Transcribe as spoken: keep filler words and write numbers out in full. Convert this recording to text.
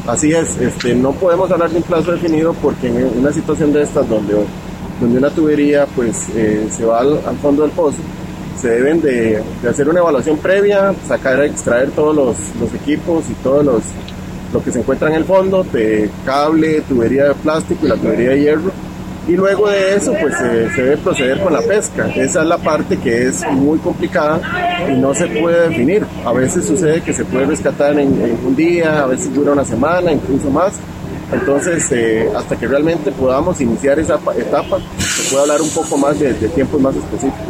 Así es, este, no podemos hablar de un plazo definido porque en una situación de estas donde, donde una tubería pues eh, se va al, al fondo del pozo, se deben de, de hacer una evaluación previa, sacar, extraer todos los, los equipos y todos los lo que se encuentra en el fondo, de cable, tubería de plástico y la tubería de hierro, y luego de eso pues eh, se debe proceder con la pesca. Esa es la parte que es muy complicada y no se puede definir. A veces sucede que se puede rescatar en, en un día, a veces dura una semana, incluso más. Entonces eh, hasta que realmente podamos iniciar esa etapa se puede hablar un poco más de, de tiempos más específicos.